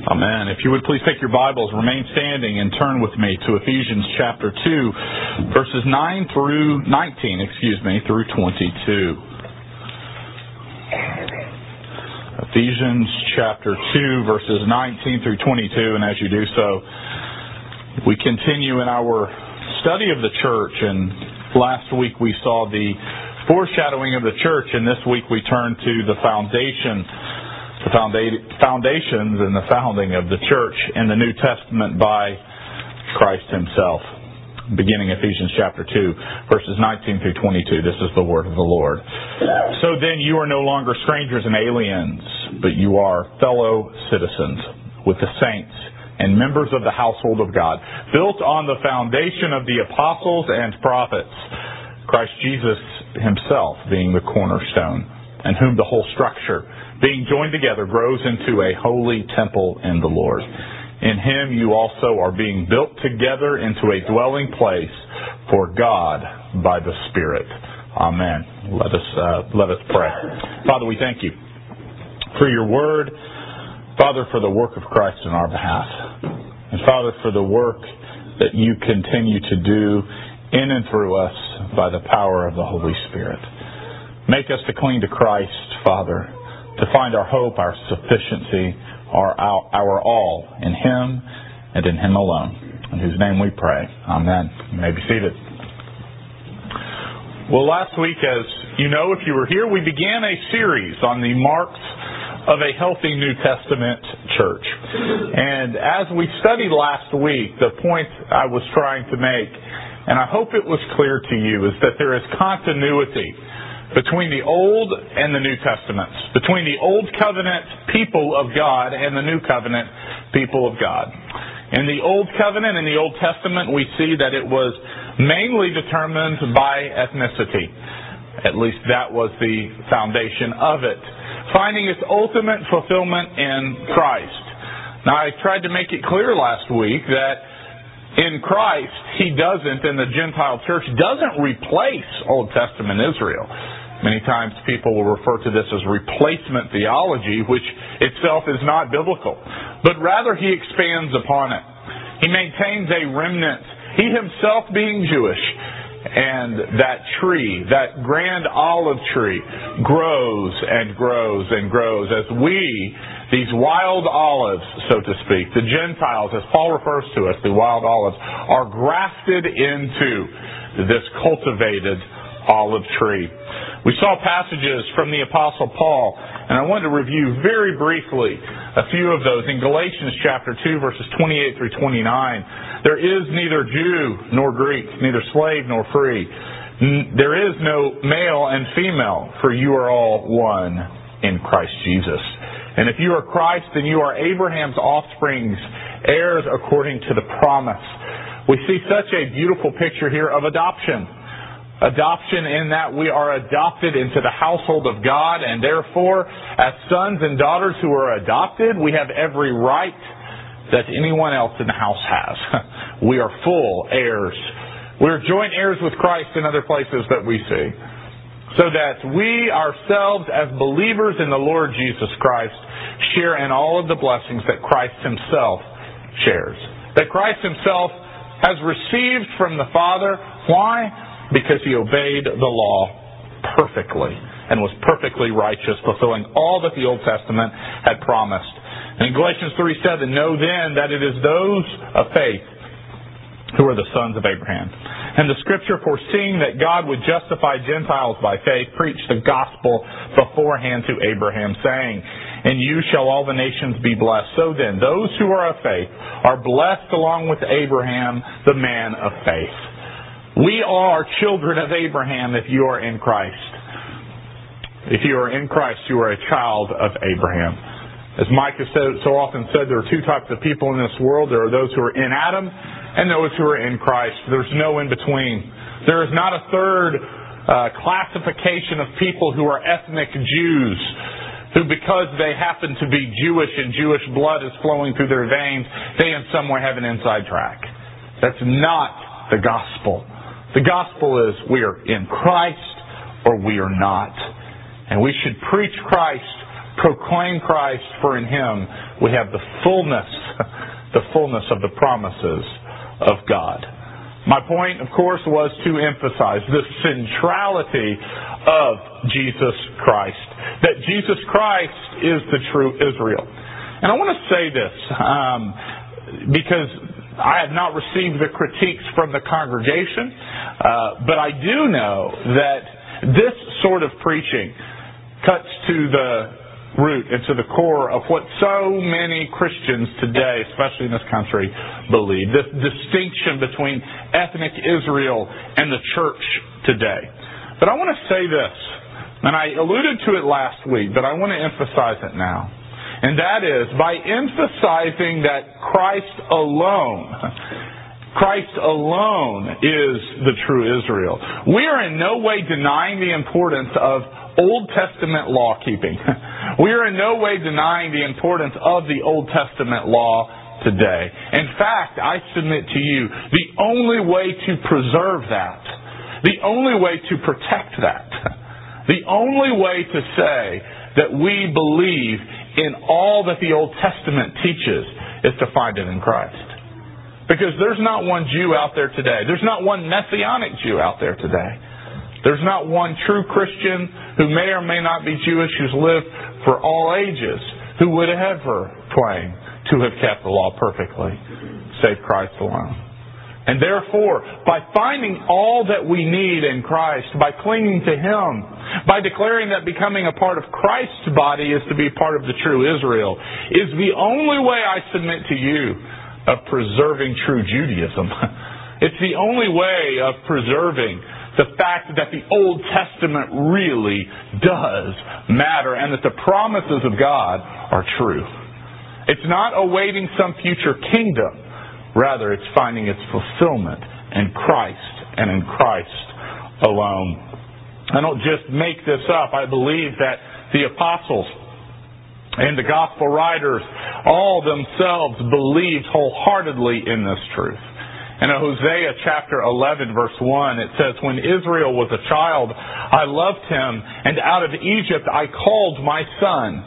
Amen. If you would please take your Bibles, remain standing, and turn with me to Ephesians chapter 2, verses 19 through 22. Ephesians chapter 2, verses 19 through 22, and as you do so, we continue in our study of the church, and last week we saw the foreshadowing of the church, and this week we turn to the foundations and the founding of the church in the New Testament by Christ Himself. Beginning Ephesians chapter 2, verses 19 through 22, this is the word of the Lord. So then you are no longer strangers and aliens, but you are fellow citizens with the saints and members of the household of God, built on the foundation of the apostles and prophets, Christ Jesus Himself being the cornerstone, and whom the whole structure, being joined together, grows into a holy temple in the Lord. In Him you also are being built together into a dwelling place for God by the Spirit. Amen. Let us pray. Father, we thank You for Your Word. Father, for the work of Christ in our behalf. And Father, for the work that You continue to do in and through us by the power of the Holy Spirit. Make us to cling to Christ, Father, to find our hope, our sufficiency, our all in Him and in Him alone. In whose name we pray. Amen. You may be seated. Well, last week, as you know, if you were here, we began a series on the marks of a healthy New Testament church. And as we studied last week, the point I was trying to make, and I hope it was clear to you, is that there is continuity between the Old and the New Testaments, between the Old Covenant people of God and the New Covenant people of God. In the Old Covenant, in the Old Testament, we see that it was mainly determined by ethnicity. At least that was the foundation of it, finding its ultimate fulfillment in Christ. Now, I tried to make it clear last week that in Christ, He doesn't, and the Gentile church doesn't replace Old Testament Israel. Many times people will refer to this as replacement theology, which itself is not biblical. But rather He expands upon it. He maintains a remnant, He Himself being Jewish. And that tree, that grand olive tree, grows and grows and grows as we, these wild olives, so to speak, the Gentiles, as Paul refers to us, the wild olives, are grafted into this cultivated olive tree. We saw passages from the Apostle Paul, and I wanted to review very briefly a few of those. In Galatians chapter 2, verses 28 through 29, there is neither Jew nor Greek, neither slave nor free. There is no male and female, for you are all one in Christ Jesus. And if you are Christ, then you are Abraham's offsprings, heirs according to the promise. We see such a beautiful picture here of adoption. Adoption in that we are adopted into the household of God, and therefore, as sons and daughters who are adopted, we have every right that anyone else in the house has. We are full heirs. We are joint heirs with Christ in other places that we see. So that we ourselves, as believers in the Lord Jesus Christ, share in all of the blessings that Christ Himself shares. That Christ Himself has received from the Father. Why? Because He obeyed the law perfectly and was perfectly righteous, fulfilling all that the Old Testament had promised. In Galatians 3:7, know then that it is those of faith who are the sons of Abraham. And the Scripture, foreseeing that God would justify Gentiles by faith, preached the gospel beforehand to Abraham, saying, in you shall all the nations be blessed. So then, those who are of faith are blessed along with Abraham, the man of faith. We are children of Abraham if you are in Christ. If you are in Christ, you are a child of Abraham. As Mike has so often said, there are two types of people in this world. There are those who are in Adam and those who are in Christ. There's no in between. There is not a third classification of people who are ethnic Jews, who because they happen to be Jewish and Jewish blood is flowing through their veins, they in some way have an inside track. That's not the gospel. The gospel is we are in Christ or we are not. And we should preach Christ proclaim Christ, for in Him we have the fullness of the promises of God. My point, of course, was to emphasize the centrality of Jesus Christ. That Jesus Christ is the true Israel. And I want to say this, because I have not received the critiques from the congregation, but I do know that this sort of preaching cuts to the root and to the core of what so many Christians today, especially in this country, believe. This distinction between ethnic Israel and the church today. But I want to say this, and I alluded to it last week, but I want to emphasize it now. And that is, by emphasizing that Christ alone is the true Israel, we are in no way denying the importance of Old Testament law keeping. We are in no way denying the importance of the Old Testament law today. In fact, I submit to you, the only way to preserve that, the only way to protect that, the only way to say that we believe in all that the Old Testament teaches is to find it in Christ. Because there's not one Jew out there today. There's not one Messianic Jew out there today. There's not one true Christian who may or may not be Jewish who's lived for all ages who would ever claim to have kept the law perfectly, save Christ alone. And therefore, by finding all that we need in Christ, by clinging to Him, by declaring that becoming a part of Christ's body is to be part of the true Israel, is the only way, I submit to you, of preserving true Judaism. It's the only way of preserving the fact that the Old Testament really does matter and that the promises of God are true. It's not awaiting some future kingdom. Rather, it's finding its fulfillment in Christ and in Christ alone. I don't just make this up. I believe that the apostles and the gospel writers all themselves believed wholeheartedly in this truth. In Hosea chapter 11, verse 1, it says, "When Israel was a child, I loved him, and out of Egypt I called my son."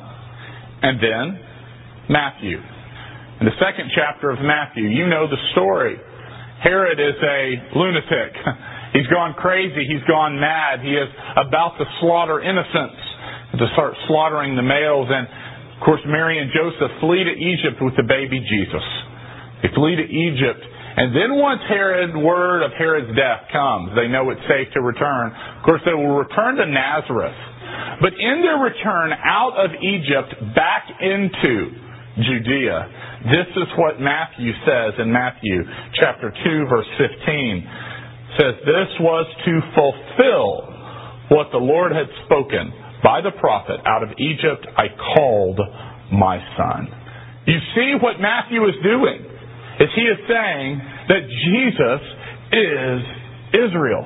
And then, Matthew. In the second chapter of Matthew, you know the story. Herod is a lunatic. He's gone crazy. He's gone mad. He is about to slaughter innocents, to start slaughtering the males. And, of course, Mary and Joseph flee to Egypt with the baby Jesus. They flee to Egypt. And then once word of Herod's death comes, they know it's safe to return. Of course, they will return to Nazareth. But in their return out of Egypt back into Judea, this is what Matthew says in Matthew chapter 2, verse 15. It says, "This was to fulfill what the Lord had spoken by the prophet, out of Egypt I called my son." You see what Matthew is doing? Is he is saying that Jesus is Israel.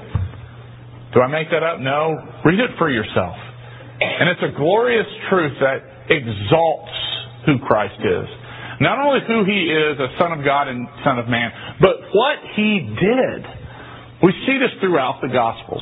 Do I make that up? No. Read it for yourself. And it's a glorious truth that exalts who Christ is. Not only who He is, as Son of God and Son of Man, but what He did. We see this throughout the Gospels.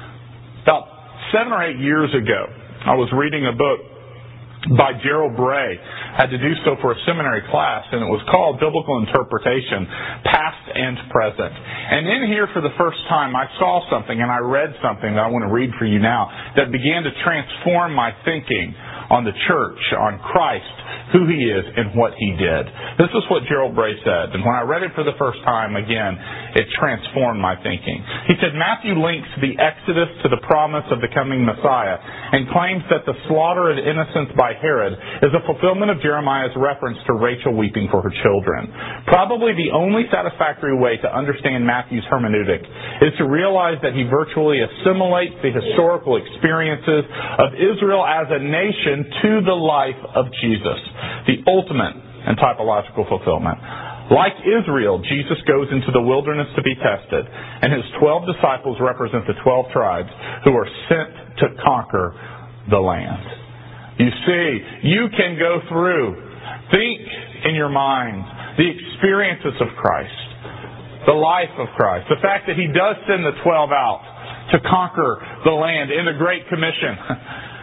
About 7 or 8 years ago, I was reading a book by Gerald Bray. I had to do so for a seminary class, and it was called Biblical Interpretation, Past and Present. And in here, for the first time, I saw something, and I read something that I want to read for you now, that began to transform my thinking on the church, on Christ, who He is, and what He did. This is what Gerald Bray said, and when I read it for the first time, again, it transformed my thinking. He said, Matthew links the Exodus to the promise of the coming Messiah, and claims that the slaughter of innocents by Herod is a fulfillment of Jeremiah's reference to Rachel weeping for her children. Probably the only satisfactory way to understand Matthew's hermeneutic is to realize that he virtually assimilates the historical experiences of Israel as a nation to the life of Jesus, the ultimate and typological fulfillment. Like Israel, Jesus goes into the wilderness to be tested, and His 12 disciples represent the 12 tribes who are sent to conquer the land. You see, you can go through, think in your mind, the experiences of Christ, the life of Christ, the fact that He does send the 12 out to conquer the land in the Great Commission.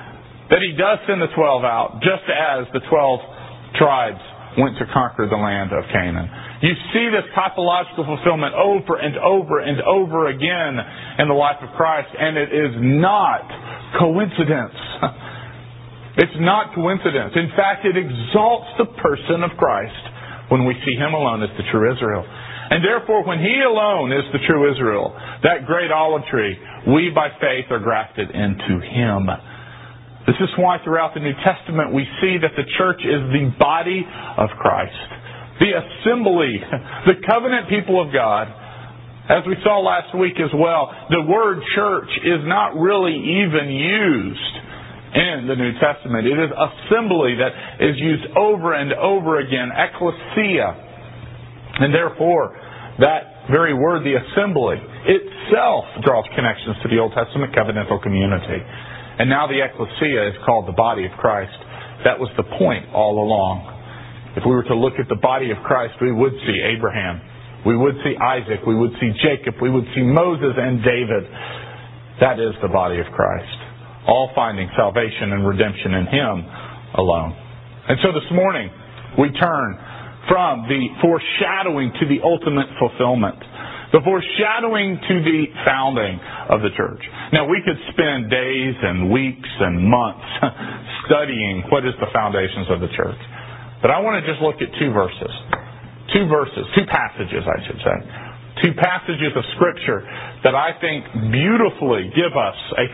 that He does send the 12 out, just as the 12 tribes went to conquer the land of Canaan. You see this typological fulfillment over and over and over again in the life of Christ, and it is not coincidence. It's not coincidence. In fact, it exalts the person of Christ when we see Him alone as the true Israel. And therefore, when He alone is the true Israel, that great olive tree, we by faith are grafted into Him. This is why throughout the New Testament we see that the church is the body of Christ. The assembly, the covenant people of God. As we saw last week as well, the word church is not really even used in the New Testament. It is assembly that is used over and over again, ecclesia. And therefore, that very word, the assembly, itself draws connections to the Old Testament covenantal community. And now the ecclesia is called the body of Christ. That was the point all along. If we were to look at the body of Christ, we would see Abraham. We would see Isaac. We would see Jacob. We would see Moses and David. That is the body of Christ. All finding salvation and redemption in Him alone. And so this morning, we turn from the foreshadowing to the ultimate fulfillment. The foreshadowing to the founding of the church. Now, we could spend days and weeks and months studying what is the foundations of the church. But I want to just look at two passages, I should say. Two passages of Scripture that I think beautifully give us a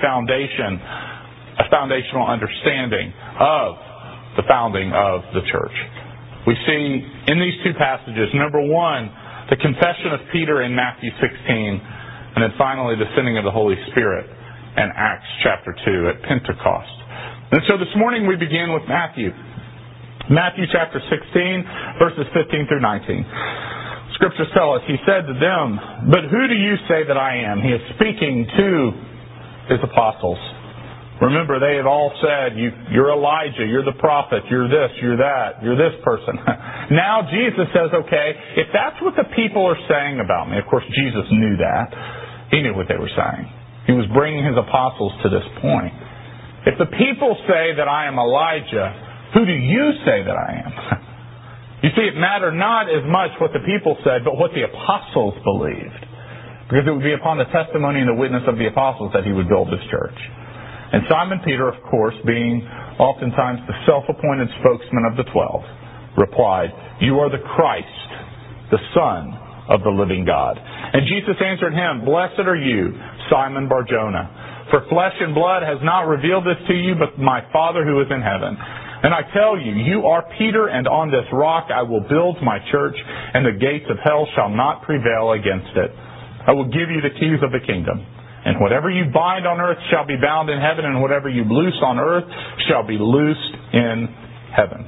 foundational understanding of the founding of the church. We see in these two passages, number one, the confession of Peter in Matthew 16, and then finally the sending of the Holy Spirit in Acts chapter 2 at Pentecost. And so this morning we begin with Matthew. Matthew chapter 16, verses 15 through 19. Scriptures tell us, He said to them, "But who do you say that I am?" He is speaking to His apostles. Remember, they had all said, you're Elijah, you're the prophet, you're this, you're that, you're this person. Now Jesus says, okay, if that's what the people are saying about me, of course Jesus knew that. He knew what they were saying. He was bringing His apostles to this point. If the people say that I am Elijah, who do you say that I am? You see, it mattered not as much what the people said, but what the apostles believed. Because it would be upon the testimony and the witness of the apostles that He would build His church. And Simon Peter, of course, being oftentimes the self-appointed spokesman of the 12, replied, "You are the Christ, the Son of the living God." And Jesus answered him, "Blessed are you, Simon Bar-Jonah, for flesh and blood has not revealed this to you, but my Father who is in heaven. And I tell you, you are Peter, and on this rock I will build my church, and the gates of hell shall not prevail against it. I will give you the keys of the kingdom. And whatever you bind on earth shall be bound in heaven, and whatever you loose on earth shall be loosed in heaven."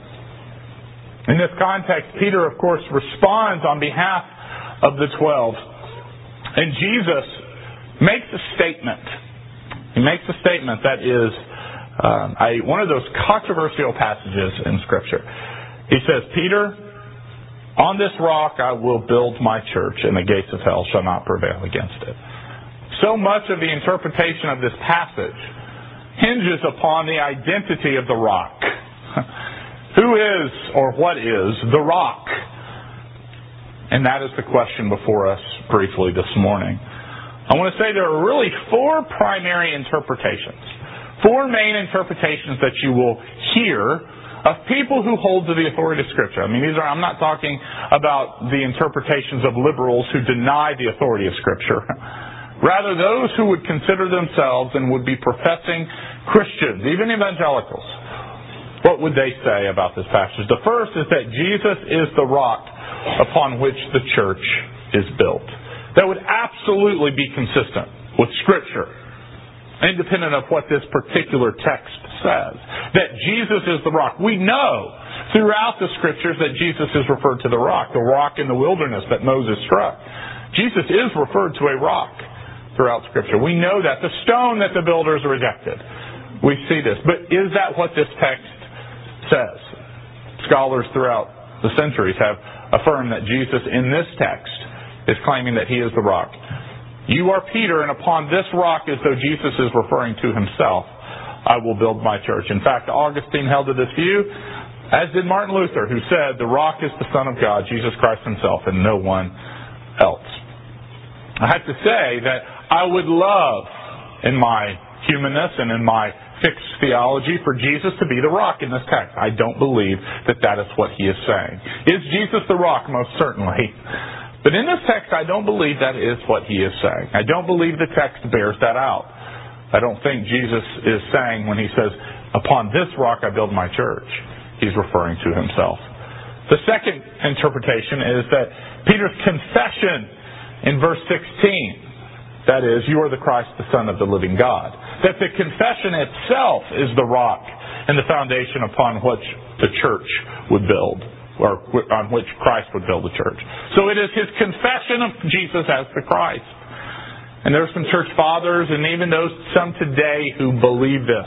In this context, Peter, of course, responds on behalf of the 12. And Jesus makes a statement. He makes a statement that is one of those controversial passages in Scripture. He says, "Peter, on this rock I will build my church, and the gates of hell shall not prevail against it." So much of the interpretation of this passage hinges upon the identity of the rock. Who is, or what is, the rock? And that is the question before us briefly this morning. I want to say there are really four primary interpretations. Four main interpretations that you will hear of people who hold to the authority of Scripture. I mean, I'm not talking about the interpretations of liberals who deny the authority of Scripture. Rather, those who would consider themselves and would be professing Christians, even evangelicals. What would they say about this passage? The first is that Jesus is the rock upon which the church is built. That would absolutely be consistent with Scripture, independent of what this particular text says. That Jesus is the rock. We know throughout the Scriptures that Jesus is referred to the rock in the wilderness that Moses struck. Jesus is referred to a rock throughout Scripture. We know that. The stone that the builders rejected. We see this. But is that what this text says? Scholars throughout the centuries have affirmed that Jesus in this text is claiming that He is the rock. You are Peter, and upon this rock, as though Jesus is referring to Himself, I will build my church. In fact, Augustine held to this view, as did Martin Luther, who said, the rock is the Son of God, Jesus Christ himself, and no one else. I have to say that I would love, in my humanness and in my fixed theology, for Jesus to be the rock in this text. I don't believe that that is what he is saying. Is Jesus the rock? Most certainly. But in this text, I don't believe that is what he is saying. I don't believe the text bears that out. I don't think Jesus is saying when he says, upon this rock I build my church, he's referring to himself. The second interpretation is that Peter's confession in verse 16, that is, you are the Christ, the Son of the living God, that the confession itself is the rock and the foundation upon which the church would build, or on which Christ would build the church. So it is his confession of Jesus as the Christ. And there are some church fathers, and even some today who believe this.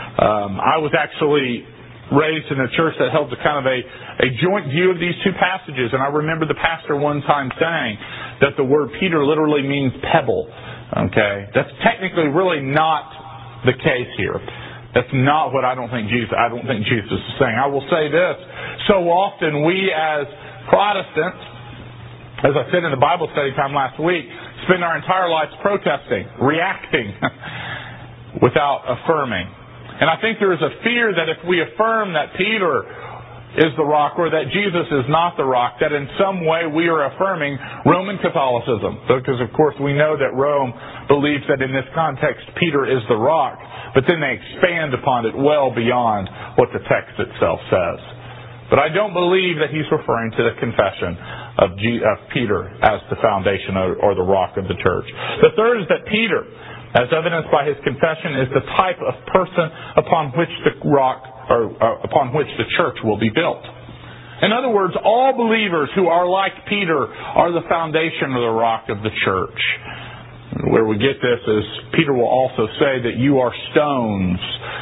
I was actually raised in a church that held a kind of a joint view of these two passages, and I remember the pastor one time saying that the word Peter literally means pebble. Okay, that's technically really not the case here. That's not what I don't think Jesus is saying. I will say this: so often we as Protestants, as I said in the Bible study time last week, spend our entire lives protesting, reacting, without affirming. And I think there is a fear that if we affirm that Peter is the rock or that Jesus is not the rock, that in some way we are affirming Roman Catholicism. Because, of course, we know that Rome believes that in this context Peter is the rock, but then they expand upon it well beyond what the text itself says. But I don't believe that he's referring to the confession of Peter as the foundation or the rock of the church. The third is that Peter, as evidenced by his confession, is the type of person upon which the rock or upon which the church will be built. In other words, all believers who are like Peter are the foundation or the rock of the church. Where we get this is Peter will also say that you are stones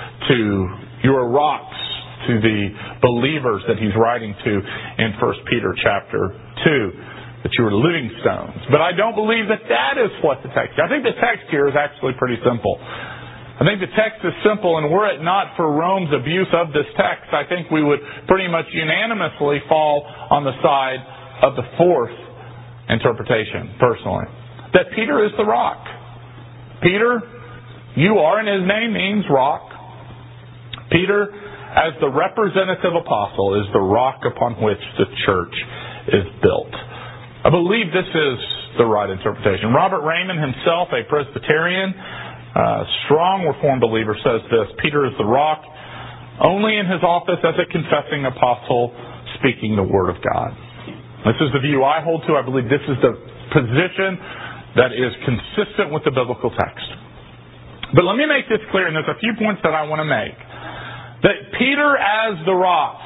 you are rocks to the believers that he's writing to in 1 Peter chapter 2, that you are living stones. But I don't believe that is what the text is. I think the text here is actually pretty simple. I think the text is simple, and were it not for Rome's abuse of this text, I think we would pretty much unanimously fall on the side of the fourth interpretation, personally. That Peter is the rock. Peter, you are, and his name means rock. Peter, as the representative apostle, is the rock upon which the church is built. I believe this is the right interpretation. Robert Raymond himself, a Presbyterian, strong Reformed believer, says this: Peter is the rock only in his office as a confessing apostle speaking the word of God. This is the view I hold to. I believe this is the position that is consistent with the biblical text. But let me make this clear, and there's a few points that I want to make. That Peter as the rock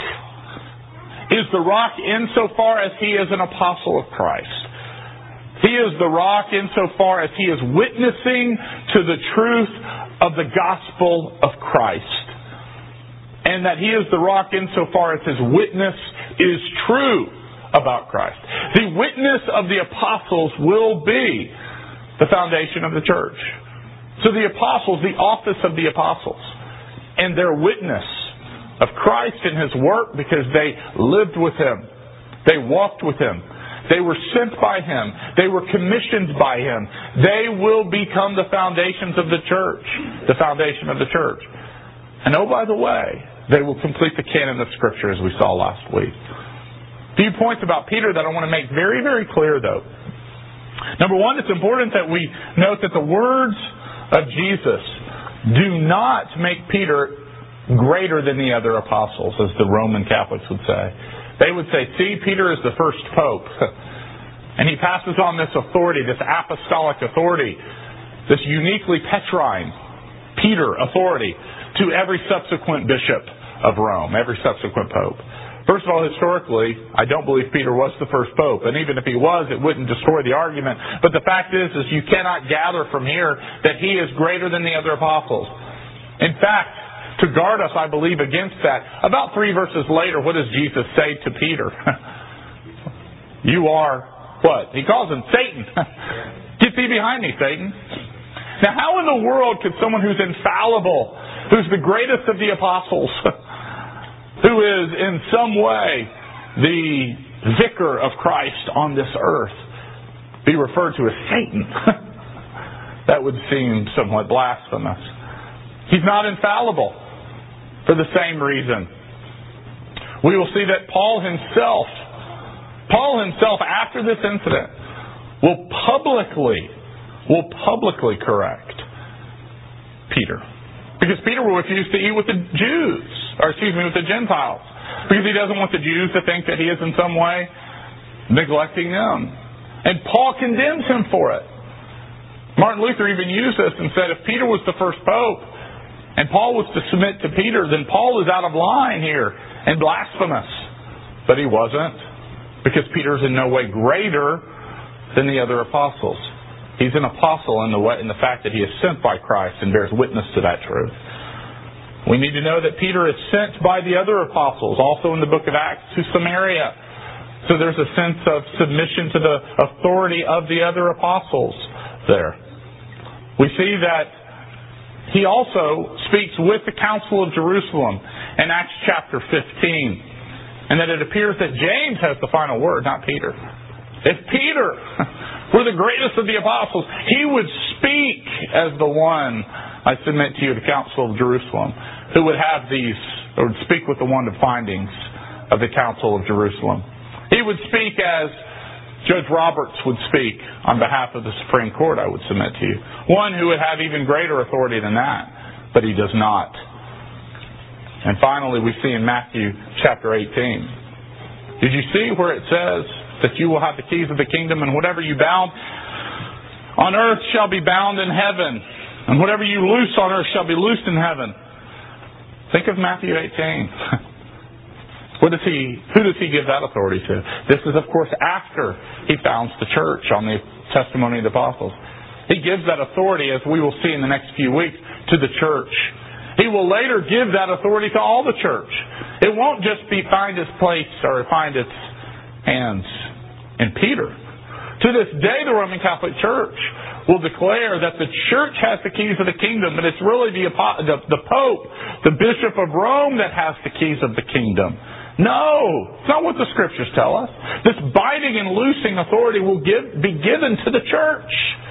is the rock insofar as he is an apostle of Christ. He is the rock insofar as he is witnessing to the truth of the gospel of Christ. And that he is the rock insofar as his witness is true about Christ. The witness of the apostles will be the foundation of the church. So the apostles, the office of the apostles, and their witness of Christ and his work, because they lived with him, they walked with him, they were sent by him, they were commissioned by him, they will become the foundations of the church, the foundation of the church. And oh, by the way, they will complete the canon of Scripture as we saw last week. A few points about Peter that I want to make very, very clear, though. Number one, it's important that we note that the words of Jesus do not make Peter greater than the other apostles, as the Roman Catholics would say. They would say, see, Peter is the first pope. And he passes on this authority, this apostolic authority, this uniquely Petrine, Peter authority, to every subsequent bishop of Rome, every subsequent pope. First of all, historically, I don't believe Peter was the first pope. And even if he was, it wouldn't destroy the argument. But the fact is you cannot gather from here that he is greater than the other apostles. In fact, to guard us, I believe, against that, about 3 verses later, what does Jesus say to Peter? You are what? He calls him Satan. Get thee behind me, Satan. Now, how in the world could someone who's infallible, who's the greatest of the apostles, who is in some way the vicar of Christ on this earth, be referred to as Satan? That would seem somewhat blasphemous. He's not infallible for the same reason. We will see that Paul himself, after this incident, will publicly correct Peter. Because Peter will refuse to eat with the Jews, with the Gentiles. Because he doesn't want the Jews to think that he is in some way neglecting them. And Paul condemns him for it. Martin Luther even used this and said, if Peter was the first pope, and Paul was to submit to Peter, then Paul is out of line here and blasphemous. But he wasn't, because Peter is in no way greater than the other apostles. He's an apostle in the fact that he is sent by Christ and bears witness to that truth. We need to know that Peter is sent by the other apostles, also in the book of Acts, to Samaria. So there's a sense of submission to the authority of the other apostles there. We see that he also speaks with the Council of Jerusalem in Acts chapter 15. And that it appears that James has the final word, not Peter. If Peter were the greatest of the apostles, he would speak as the one, I submit to you, the Council of Jerusalem, who would have these, or would speak with the one of findings of the Council of Jerusalem. He would speak as Judge Roberts would speak on behalf of the Supreme Court, I would submit to you. One who would have even greater authority than that, but he does not. And finally, we see in Matthew chapter 18. Did you see where it says that you will have the keys of the kingdom, and whatever you bound on earth shall be bound in heaven, and whatever you loose on earth shall be loosed in heaven? Think of Matthew 18. Who does he give that authority to? This is, of course, after he founds the church on the testimony of the apostles. He gives that authority, as we will see in the next few weeks, to the church. He will later give that authority to all the church. It won't just find its place or find its hands in Peter. To this day, the Roman Catholic Church will declare that the church has the keys of the kingdom, but it's really the Pope, the Bishop of Rome, that has the keys of the kingdom. No, it's not what the Scriptures tell us. This binding and loosing authority will be given to the church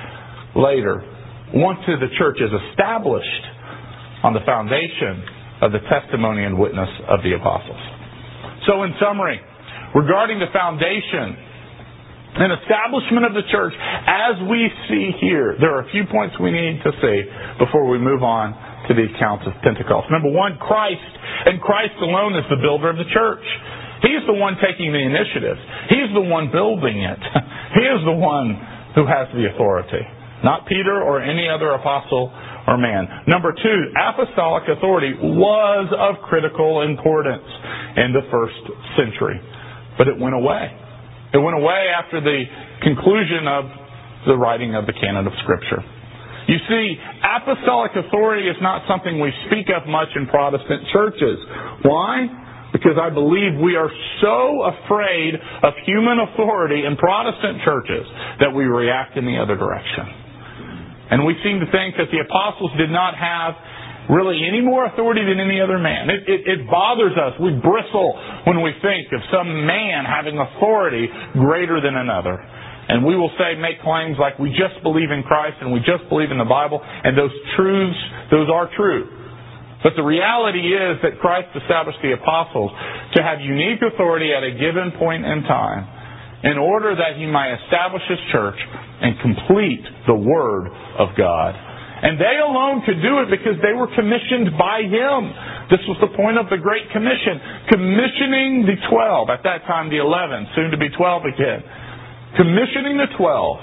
later, once the church is established on the foundation of the testimony and witness of the apostles. So in summary, regarding the foundation and establishment of the church, as we see here, there are a few points we need to see before we move on to the accounts of Pentecost. Number one, Christ, and Christ alone, is the builder of the church. He's the one taking the initiative. He's the one building it. He is the one who has the authority, not Peter or any other apostle or man. Number two, apostolic authority was of critical importance in the first century, but it went away. It went away after the conclusion of the writing of the canon of Scripture. You see, apostolic authority is not something we speak of much in Protestant churches. Why? Because I believe we are so afraid of human authority in Protestant churches that we react in the other direction. And we seem to think that the apostles did not have really any more authority than any other man. It bothers us. We bristle when we think of some man having authority greater than another. And we will make claims like we just believe in Christ and we just believe in the Bible, and those truths, those are true. But the reality is that Christ established the apostles to have unique authority at a given point in time in order that He might establish His church and complete the Word of God. And they alone could do it because they were commissioned by Him. This was the point of the Great Commission. Commissioning the 12, at that time the 11, soon to be 12 again. Commissioning the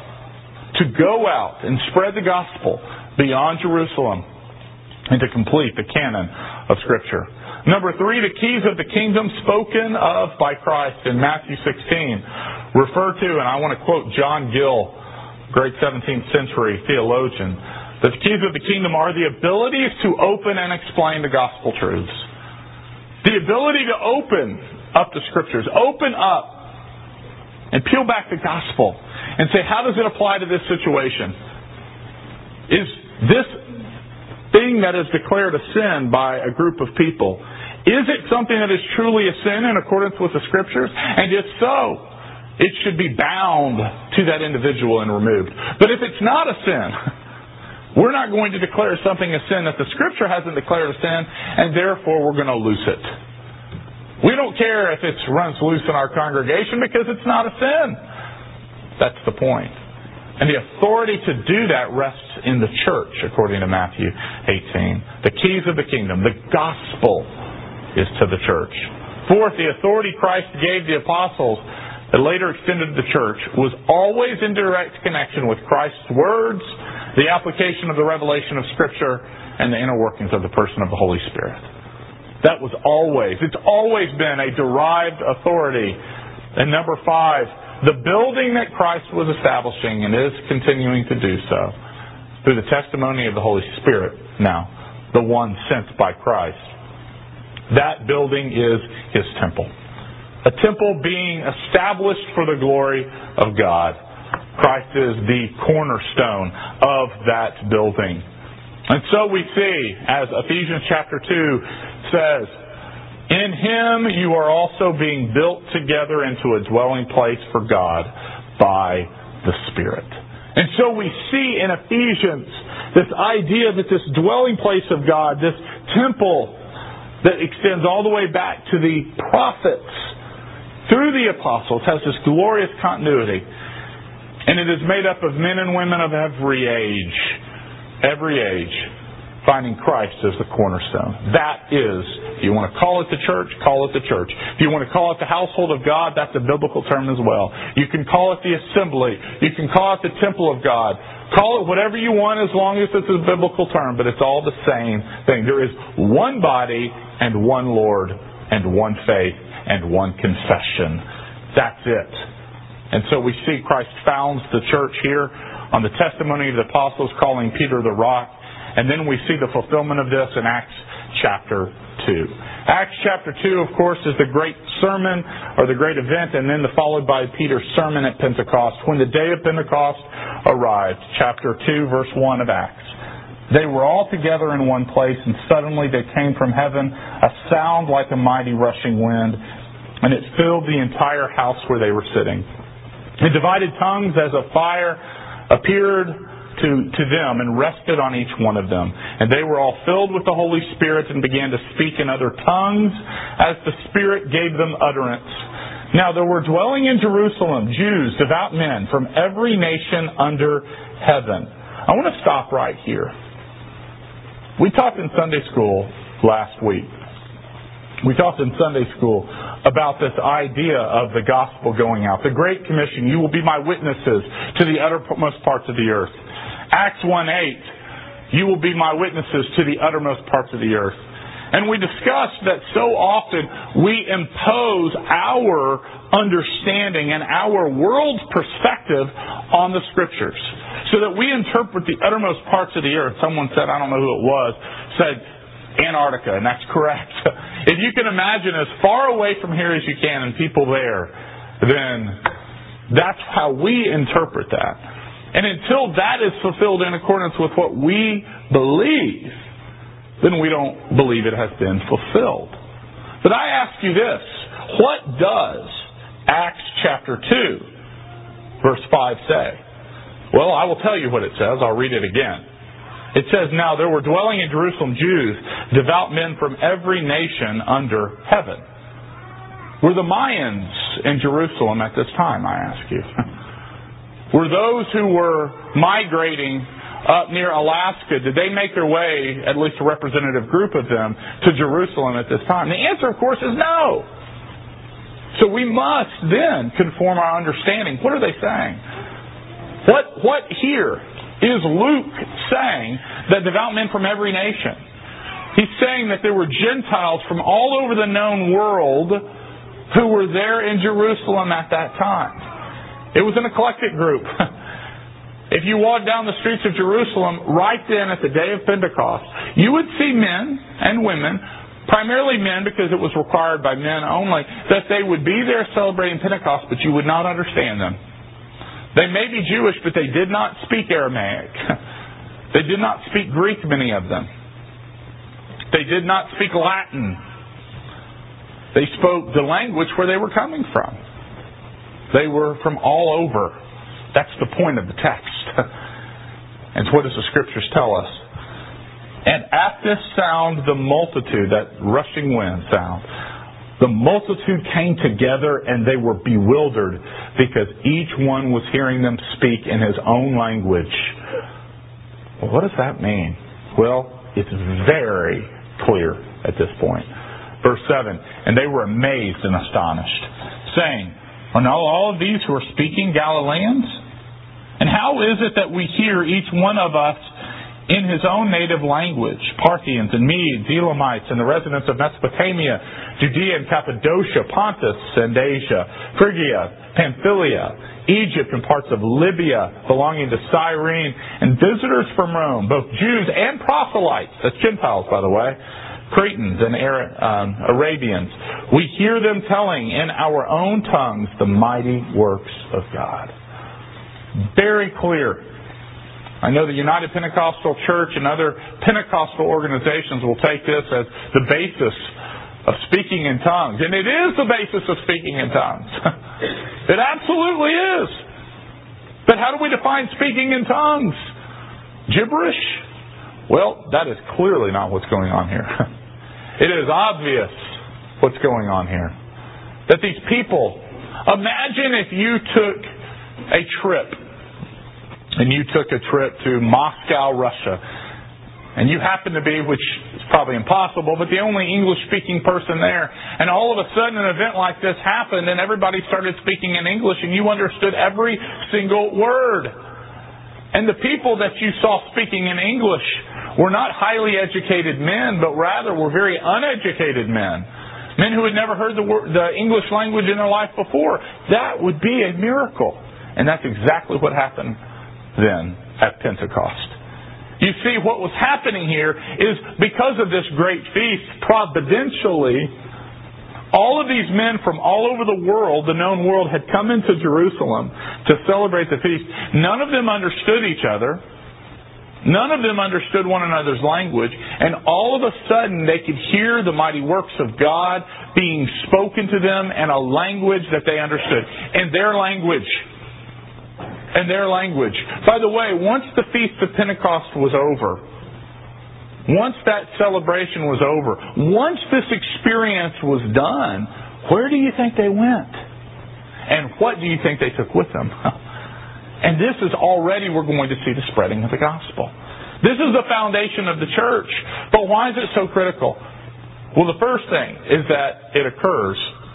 12 to go out and spread the gospel beyond Jerusalem and to complete the canon of Scripture. Number three, the keys of the kingdom spoken of by Christ in Matthew 16 refer to, and I want to quote John Gill, great 17th century theologian, that the keys of the kingdom are the abilities to open and explain the gospel truths. The ability to open up the Scriptures, open up and peel back the gospel and say, how does it apply to this situation? Is this thing that is declared a sin by a group of people, is it something that is truly a sin in accordance with the Scriptures? And if so, it should be bound to that individual and removed. But if it's not a sin, we're not going to declare something a sin that the Scripture hasn't declared a sin, and therefore we're going to loose it. We don't care if it runs loose in our congregation because it's not a sin. That's the point. And the authority to do that rests in the church, according to Matthew 18. The keys of the kingdom, the gospel, is to the church. Fourth, the authority Christ gave the apostles that later extended to the church was always in direct connection with Christ's words, the application of the revelation of Scripture, and the inner workings of the person of the Holy Spirit. That was it's always been a derived authority. And number 5, the building that Christ was establishing and is continuing to do so through the testimony of the Holy Spirit, now, the one sent by Christ. That building is His temple. A temple being established for the glory of God. Christ is the cornerstone of that building. And so we see, as Ephesians chapter 2 says, in Him you are also being built together into a dwelling place for God by the Spirit. And so we see in Ephesians this idea that this dwelling place of God, this temple that extends all the way back to the prophets through the apostles, has this glorious continuity. And it is made up of men and women of every age, finding Christ as the cornerstone. That is, if you want to call it the church, call it the church. If you want to call it the household of God, that's a biblical term as well. You can call it the assembly. You can call it the temple of God. Call it whatever you want as long as it's a biblical term, but it's all the same thing. There is one body and one Lord and one faith and one confession. That's it. And so we see Christ founds the church here on the testimony of the apostles, calling Peter the rock. And then we see the fulfillment of this in Acts chapter 2. Acts chapter 2, of course, is the great sermon or the great event, and then followed by Peter's sermon at Pentecost. When the day of Pentecost arrived, chapter 2, verse 1 of Acts. They were all together in one place, and suddenly there came from heaven a sound like a mighty rushing wind, and it filled the entire house where they were sitting. And divided tongues as of fire appeared to them and rested on each one of them. And they were all filled with the Holy Spirit and began to speak in other tongues as the Spirit gave them utterance. Now there were dwelling in Jerusalem Jews, devout men from every nation under heaven. I want to stop right here. We talked in Sunday school last week. We talked in Sunday school about this idea of the gospel going out. The Great Commission, you will be my witnesses to the uttermost parts of the earth. Acts 1:8, you will be my witnesses to the uttermost parts of the earth. And we discussed that so often we impose our understanding and our world's perspective on the Scriptures, so that we interpret the uttermost parts of the earth. Someone said, I don't know who it was, said Antarctica, and that's correct. If you can imagine as far away from here as you can and people there, then that's how we interpret that. And until that is fulfilled in accordance with what we believe, then we don't believe it has been fulfilled. But I ask you this, what does Acts chapter 2, verse 5 say? Well, I will tell you what it says. I'll read it again. It says, now there were dwelling in Jerusalem Jews, devout men from every nation under heaven. Were the Mayans in Jerusalem at this time, I ask you? Were those who were migrating up near Alaska, did they make their way, at least a representative group of them, to Jerusalem at this time? The answer, of course, is no. So we must then conform our understanding. What are they saying? What here is Luke saying that devout men from every nation? He's saying that there were Gentiles from all over the known world who were there in Jerusalem at that time. It was an eclectic group. If you walk down the streets of Jerusalem right then at the day of Pentecost, you would see men and women, primarily men because it was required by men only, that they would be there celebrating Pentecost, but you would not understand them. They may be Jewish, but they did not speak Aramaic. They did not speak Greek, many of them. They did not speak Latin. They spoke the language where they were coming from. They were from all over. That's the point of the text. And what does the Scriptures tell us? And at this sound, the multitude, that rushing wind sound, the multitude came together and they were bewildered because each one was hearing them speak in his own language. Well, what does that mean? Well, it's very clear at this point. Verse 7, and they were amazed and astonished, saying, are not all of these who are speaking Galileans? And how is it that we hear each one of us in his own native language, Parthians and Medes, Elamites, and the residents of Mesopotamia, Judea and Cappadocia, Pontus and Asia, Phrygia, Pamphylia, Egypt and parts of Libya belonging to Cyrene, and visitors from Rome, both Jews and proselytes, that's Gentiles by the way, Cretans and Arabians. We hear them telling in our own tongues the mighty works of God. Very clear. I know the United Pentecostal Church and other Pentecostal organizations will take this as the basis of speaking in tongues. And it is the basis of speaking in tongues. It absolutely is. But how do we define speaking in tongues? Gibberish? Well, that is clearly not what's going on here. It is obvious what's going on here. That these people, imagine if you took a trip, and you took a trip to Moscow, Russia, and you happened to be, which is probably impossible, but the only English-speaking person there, and all of a sudden an event like this happened, and everybody started speaking in English, and you understood every single word. And the people that you saw speaking in English were not highly educated men, but rather were very uneducated men. Men who had never heard the English language in their life before. That would be a miracle. And that's exactly what happened then at Pentecost. You see, what was happening here is because of this great feast, providentially, all of these men from all over the world, the known world, had come into Jerusalem to celebrate the feast. None of them understood each other. None of them understood one another's language. And all of a sudden, they could hear the mighty works of God being spoken to them in a language that they understood. In their language. And their language. By the way, once the Feast of Pentecost was over, once that celebration was over, once this experience was done, where do you think they went? And what do you think they took with them? And this is already, we're going to see the spreading of the gospel. This is the foundation of the church. But why is it so critical? Well, the first thing is that it occurs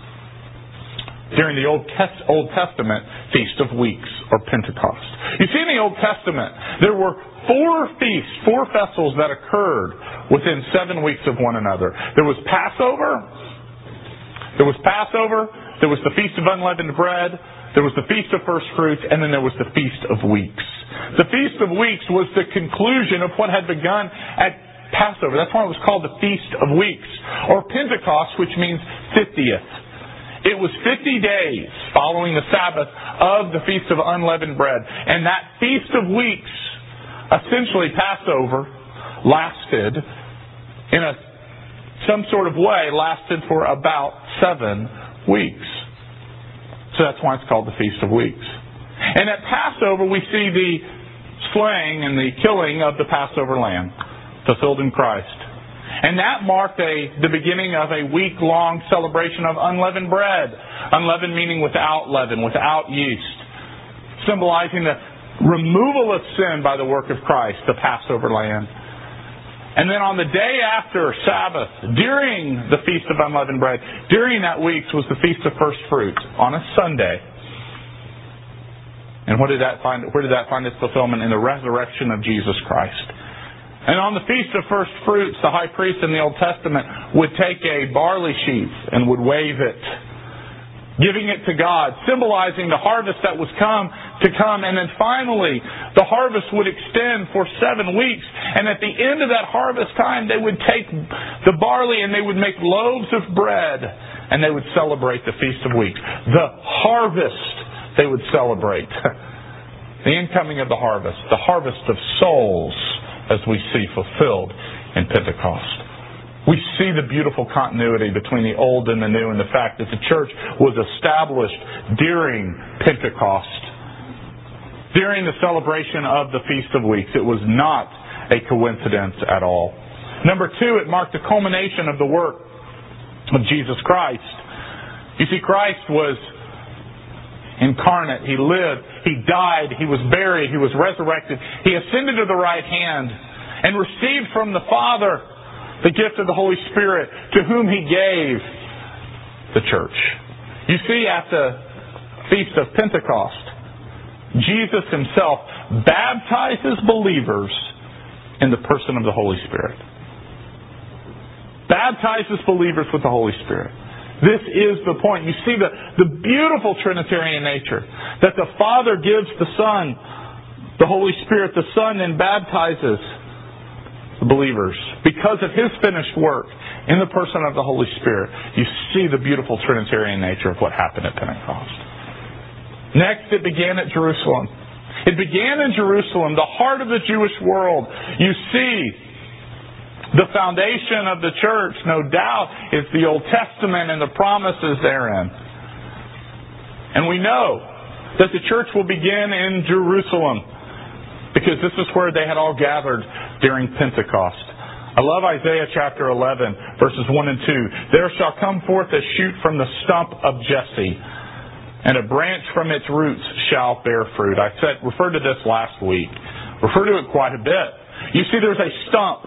during the Old Testament Feast of Weeks, or Pentecost. You see, in the Old Testament, there were 4 feasts, 4 festivals that occurred within 7 weeks of one another. There was Passover, there was the Feast of Unleavened Bread, there was the Feast of First Fruits, and then there was the Feast of Weeks. The Feast of Weeks was the conclusion of what had begun at Passover. That's why it was called the Feast of Weeks, or Pentecost, which means 50th. It was 50 days following the Sabbath of the Feast of Unleavened Bread. And that Feast of Weeks, essentially Passover, lasted in some sort of way, lasted for about 7 weeks. So that's why it's called the Feast of Weeks. And at Passover, we see the slaying and the killing of the Passover lamb, fulfilled in Christ. And that marked the beginning of a week-long celebration of unleavened bread. Unleavened meaning without leaven, without yeast. Symbolizing the removal of sin by the work of Christ, the Passover lamb. And then on the day after Sabbath, during the Feast of Unleavened Bread, during that week was the Feast of First Fruits, on a Sunday. And where did that find its fulfillment? In the resurrection of Jesus Christ. And on the Feast of First Fruits, the high priest in the Old Testament would take a barley sheaf and would wave it, giving it to God, symbolizing the harvest that was to come. And then finally, the harvest would extend for 7 weeks. And at the end of that harvest time, they would take the barley and they would make loaves of bread. And they would celebrate the Feast of Weeks. The harvest they would celebrate. The incoming of the harvest of souls, as we see fulfilled in Pentecost. We see the beautiful continuity between the old and the new, and the fact that the church was established during Pentecost, during the celebration of the Feast of Weeks. It was not a coincidence at all. Number two, it marked the culmination of the work of Jesus Christ. You see, Christ was incarnate. He lived. He died. He was buried. He was resurrected. He ascended to the right hand and received from the Father the gift of the Holy Spirit, to whom He gave the church. You see, at the Feast of Pentecost, Jesus Himself baptizes believers in the person of the Holy Spirit. Baptizes believers with the Holy Spirit. This is the point. You see the beautiful Trinitarian nature, that the Father gives the Son the Holy Spirit. The Son then baptizes the believers because of His finished work in the person of the Holy Spirit. You see the beautiful Trinitarian nature of what happened at Pentecost. Next, it began at Jerusalem. It began in Jerusalem, the heart of the Jewish world. You see, the foundation of the church, no doubt, is the Old Testament and the promises therein. And we know that the church will begin in Jerusalem, because this is where they had all gathered during Pentecost. I love Isaiah chapter 11, verses 1 and 2. There shall come forth a shoot from the stump of Jesse, and a branch from its roots shall bear fruit. I referred to this last week. Referred to it quite a bit. You see, there's a stump.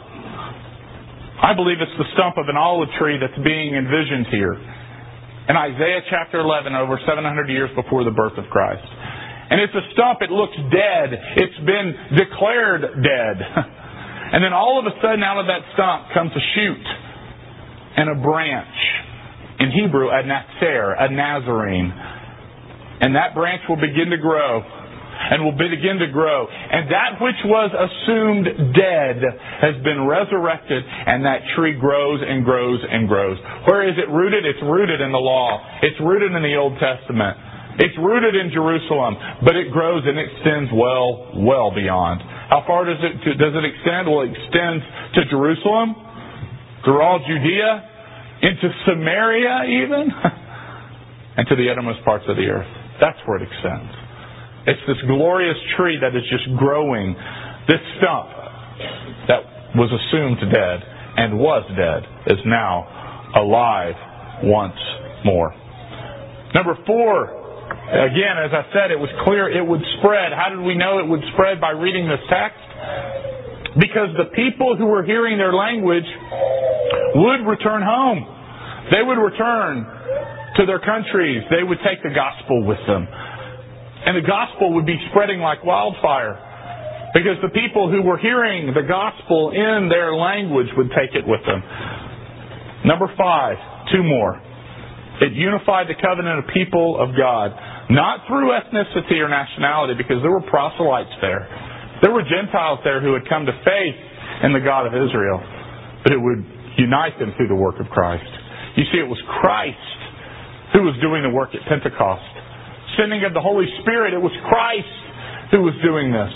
I believe it's the stump of an olive tree that's being envisioned here. In Isaiah chapter 11, over 700 years before the birth of Christ. And it's a stump. It looks dead. It's been declared dead. And then all of a sudden, out of that stump comes a shoot and a branch. In Hebrew, a natzer, a Nazarene. And that branch will begin to grow. And will begin to grow. And that which was assumed dead has been resurrected. And that tree grows and grows and grows. Where is it rooted? It's rooted in the law. It's rooted in the Old Testament. It's rooted in Jerusalem, but it grows and extends well beyond. How far does it extend? Well, it extends to Jerusalem, through all Judea, into Samaria even, and to the uttermost parts of the earth. That's where it extends. It's this glorious tree that is just growing. This stump that was assumed dead and was dead is now alive once more. Number 4. Again, as I said, it was clear it would spread. How did we know it would spread? By reading this text? Because the people who were hearing their language would return home. They would return to their countries. They would take the gospel with them. And the gospel would be spreading like wildfire. Because the people who were hearing the gospel in their language would take it with them. Number 5, 2 more. It unified the covenant of people of God. Not through ethnicity or nationality, because there were proselytes there. There were Gentiles there who had come to faith in the God of Israel. But it would unite them through the work of Christ. You see, it was Christ who was doing the work at Pentecost. Sending of the Holy Spirit, it was Christ who was doing this.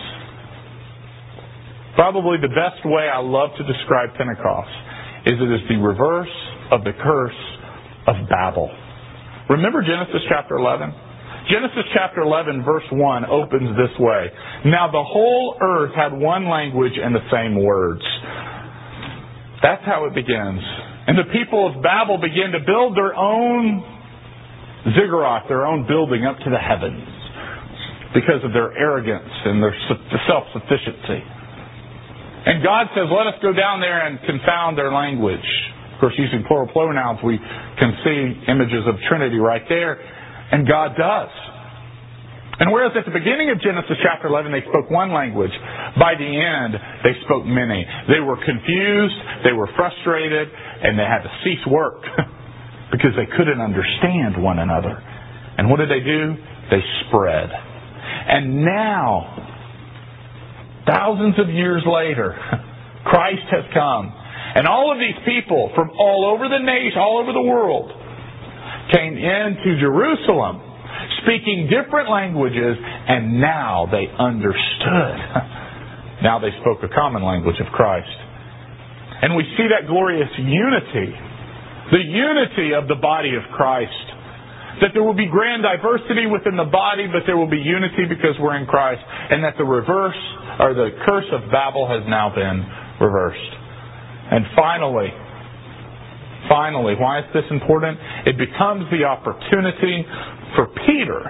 Probably the best way I love to describe Pentecost is it is the reverse of the curse of Babel. Remember Genesis chapter 11? Genesis chapter 11 verse 1 opens this way. Now the whole earth had one language and the same words. That's how it begins. And the people of Babel began to build their own ziggurat, their own building up to the heavens, because of their arrogance and their self-sufficiency. And God says, let us go down there and confound their language. Of course, using plural pronouns, we can see images of Trinity right there. And God does. And whereas at the beginning of Genesis chapter 11, they spoke one language, by the end, they spoke many. They were confused, they were frustrated, and they had to cease work because they couldn't understand one another. And what did they do? They spread. And now, thousands of years later, Christ has come. And all of these people from all over the nation, all over the world, came into Jerusalem speaking different languages, and now they understood. Now they spoke a common language of Christ. And we see that glorious unity. The unity of the body of Christ. That there will be grand diversity within the body, but there will be unity because we're in Christ. And that the curse of Babel has now been reversed. And finally, why is this important? It becomes the opportunity for Peter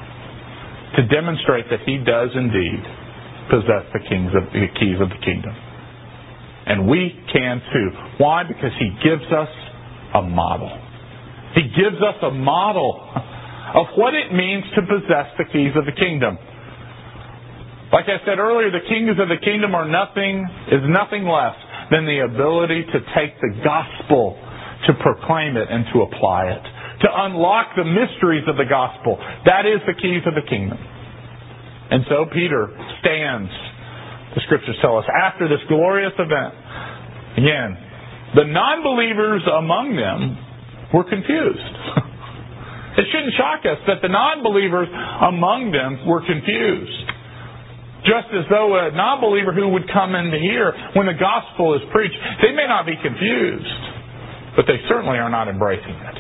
to demonstrate that he does indeed possess the keys of the kingdom. And we can too. Why? Because he gives us a model. He gives us a model of what it means to possess the keys of the kingdom. Like I said earlier, the keys of the kingdom is nothing less than the ability to take the gospel, to proclaim it, and to apply it. To unlock the mysteries of the gospel. That is the keys of the kingdom. And so Peter stands, the scriptures tell us, after this glorious event. Again, the non-believers among them were confused. It shouldn't shock us that the non-believers among them were confused. Just as though a non-believer who would come in to hear when the gospel is preached, they may not be confused, but they certainly are not embracing it.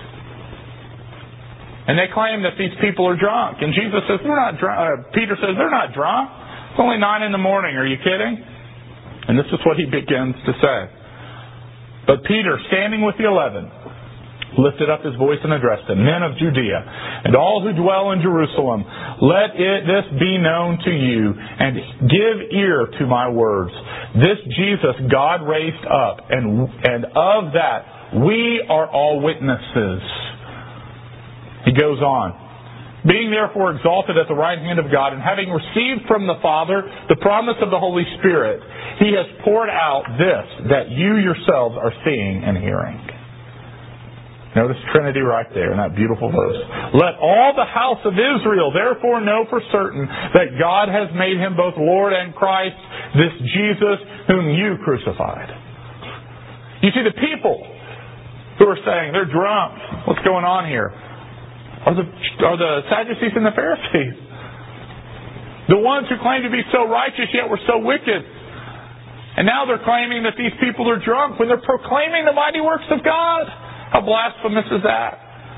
And they claim that these people are drunk. And Jesus says, they're not drunk. Peter says, they're not drunk. It's only 9 a.m. Are you kidding? And this is what he begins to say. But Peter, standing with the 11, lifted up his voice and addressed them, Men of Judea, and all who dwell in Jerusalem, let this be known to you, and give ear to my words. This Jesus God raised up, and of that we are all witnesses. He goes on. Being therefore exalted at the right hand of God, and having received from the Father the promise of the Holy Spirit, He has poured out this that you yourselves are seeing and hearing. Notice Trinity right there in that beautiful verse. Let all the house of Israel therefore know for certain that God has made Him both Lord and Christ, this Jesus whom you crucified. You see, the people who are saying they're drunk, what's going on here? Are the Sadducees and the Pharisees. The ones who claim to be so righteous yet were so wicked. And now they're claiming that these people are drunk when they're proclaiming the mighty works of God. How blasphemous is that?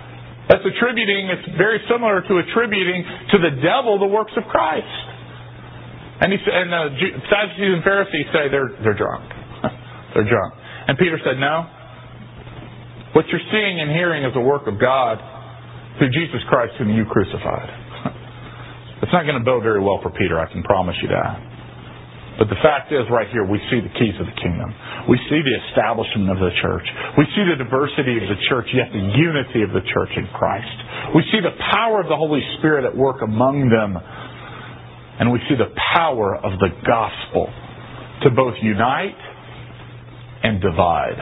It's very similar to attributing to the devil the works of Christ. And the Sadducees and Pharisees say they're drunk. They're drunk. And Peter said, no. What you're seeing and hearing is the work of God through Jesus Christ whom you crucified. It's not going to bode very well for Peter, I can promise you that. But the fact is, right here, we see the keys of the kingdom. We see the establishment of the church. We see the diversity of the church, yet the unity of the church in Christ. We see the power of the Holy Spirit at work among them. And we see the power of the gospel to both unite and divide.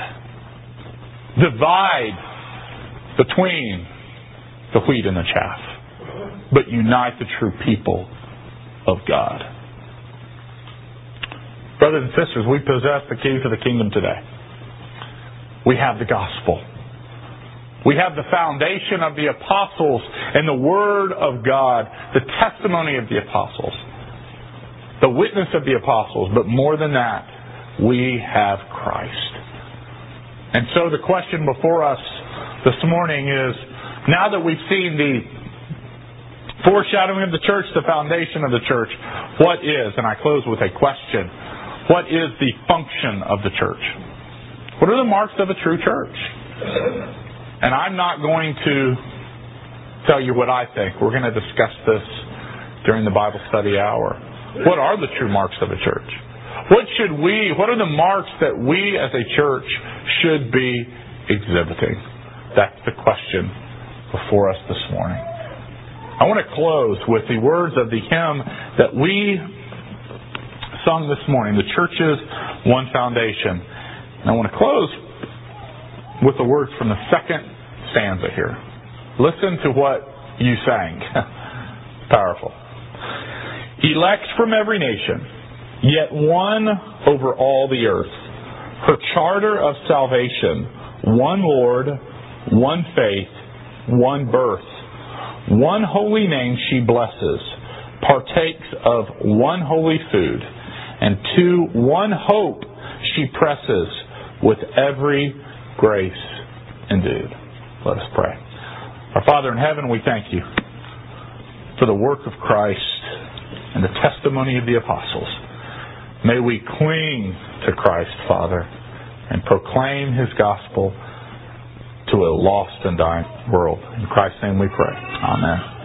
Divide between the wheat and the chaff, but unite the true people of God. Brothers and sisters, we possess the keys of the kingdom today. We have the gospel. We have the foundation of the apostles and the Word of God, the testimony of the apostles, the witness of the apostles, but more than that, we have Christ. And so the question before us this morning is, now that we've seen the foreshadowing of the church, the foundation of the church, what is, and I close with a question, what is the function of the church? What are the marks of a true church? And I'm not going to tell you what I think. We're going to discuss this during the Bible study hour. What are the true marks of a church? What are the marks that we as a church should be exhibiting? That's the question before us this morning. I want to close with the words of the hymn that we sung this morning, The Church's One Foundation. And I want to close with the words from the second stanza here. Listen to what you sang. Powerful. Elect from every nation, yet one over all the earth. Her charter of salvation, one Lord, one faith, one birth, one holy name she blesses, partakes of one holy food, and to one hope she presses, with every grace endued. Let us pray. Our Father in heaven, we thank you for the work of Christ and the testimony of the apostles. May we cling to Christ, Father, and proclaim His gospel to a lost and dying world. In Christ's name we pray. Amen.